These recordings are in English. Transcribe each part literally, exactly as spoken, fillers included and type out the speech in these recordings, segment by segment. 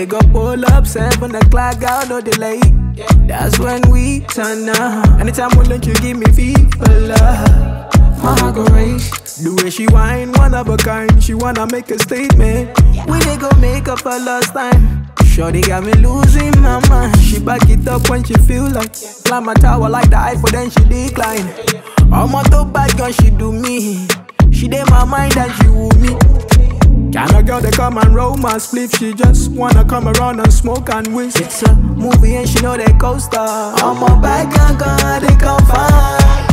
they go pull up, seven o'clock, out no delay. That's when we turn up. Anytime we let you give me fever love, my heart go race. The way she whine, one of a kind. She wanna make a statement. We they go make up for last time. Shorty got me losing my mind. She back it up when she feel like climb my tower like the Eiffel, then she decline. I'm on the bad gun, she do me. She did my mind and she woo me. Kinda girl they come and roll my sleeve. She just wanna come around and smoke and whisk. It's a movie and she know they co-star. I'm a bad gun, gun, they come find.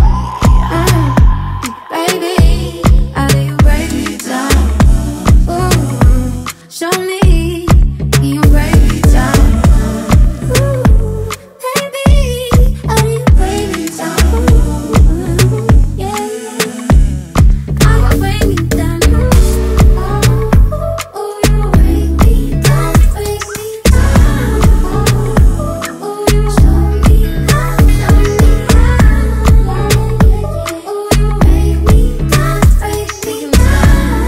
Baby, how do you break me down? Ooh, show me, can you break me down? Ooh, baby, how do you break me down? Ooh, yeah, how you break me down? Ooh, ooh, you break me down, break me down. Ooh, you show me how, show me how. Ooh, you break me down, break me down.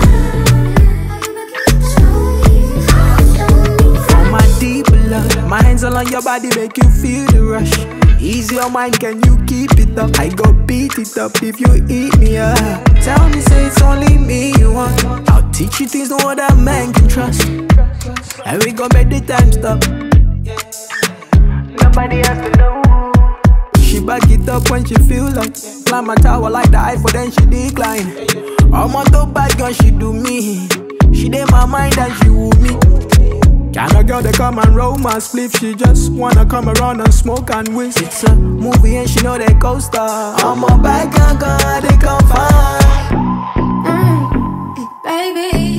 Show me how, show me how. For my deep love, my hands all on your body make you feel the rush. Ease your mind, can you keep it up? I go beat it up if you eat me up. Tell me, say it's only me you want. I'll teach you things no other man can trust. And we gon' make the time stop. Nobody has to know. She back it up when she feel like climb my tower like the Eiffel, then she decline. I'm on the bad gun, she do me. She did my mind and she woo me. Kinda girl they come and roll my sleeve. She just wanna come around and smoke and whisk. It's a movie and she know they co-star. I'm a bad gun, gun, they come find. Mm, baby.